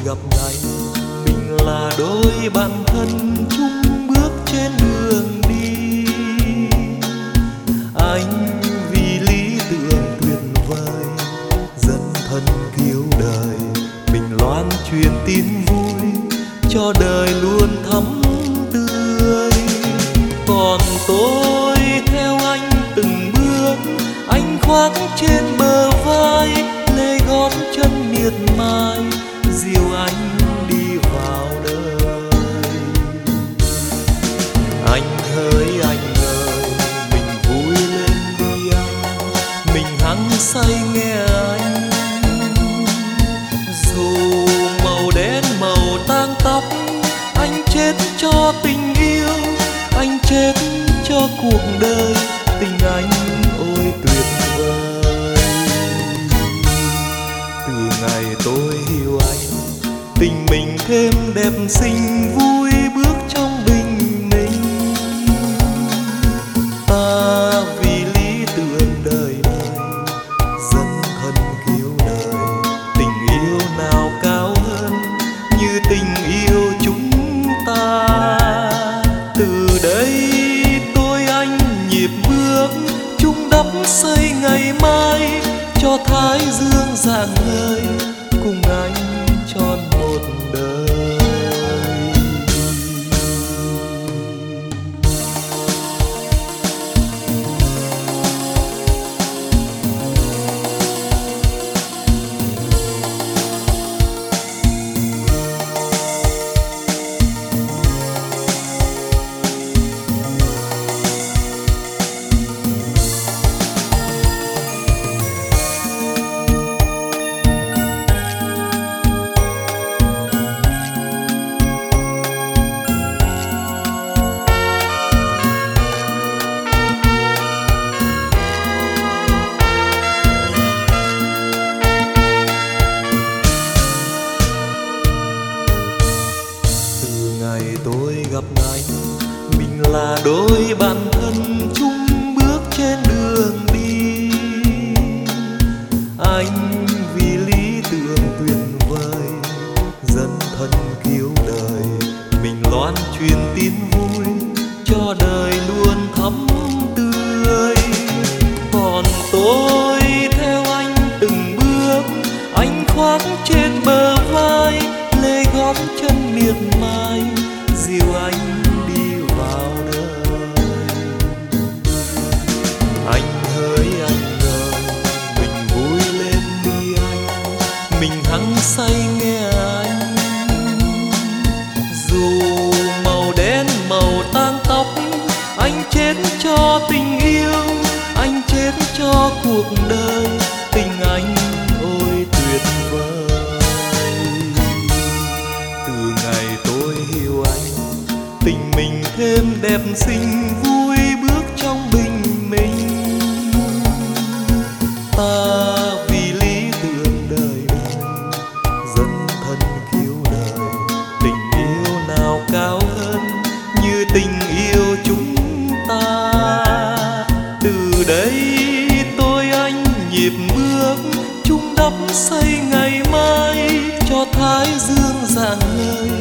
gặp ngày mình là đôi bạn thân chung bước trên đường đi. Anh vì lý tưởng tuyệt vời dẫn thân cứu đời, mình loan truyền tin vui cho đời luôn thắm tươi. Còn tôi theo anh từng bước, anh khoác trên bờ vai lê gót chân miệt mài dìu anh đi vào đời. Anh hỡi anh ơi, mình vui lên đi anh, mình hăng say nghe anh. Dù màu đen màu tang tóc, anh chết cho tình yêu, anh chết cho cuộc đời. Tình anh ôi tuyệt vời. Từ ngày tôi yêu anh, tình mình thêm đẹp xinh vui bước trong bình minh. Ta vì lý tưởng đời đời dẫn thân cứu đời, tình yêu nào cao hơn như tình yêu chúng ta. Từ đây tôi anh nhịp bước chung đắp xây ngày mai, cho thái dương rạng ngời cùng anh tròn một đời. Ngày tôi gặp anh, mình là đôi bạn thân chung bước trên đường đi. Anh vì lý tưởng tuyệt vời dẫn thân cứu đời, mình loan truyền tin vui cho đời luôn thắm tươi. Còn tôi theo anh từng bước, anh khoác trên bờ vai lê gót chân miệt mài dìu anh đi vào đời. Anh hỡi anh ơi, mình vui lên đi anh, mình hăng say nghe anh. Dù màu đen màu tang tóc, anh chết cho tình yêu, anh chết cho cuộc đời. Tình anh ôi tuyệt vời. Từ ngày tôi yêu anh, tình mình thêm đẹp xinh vui bước trong bình minh. Ta vì lý tưởng đời đời dẫn thân cứu đời, tình yêu nào cao hơn như tình yêu chúng ta. Từ đây tôi anh nhịp bước chung đắp xây ngày mai, cho thái dương rạng ngời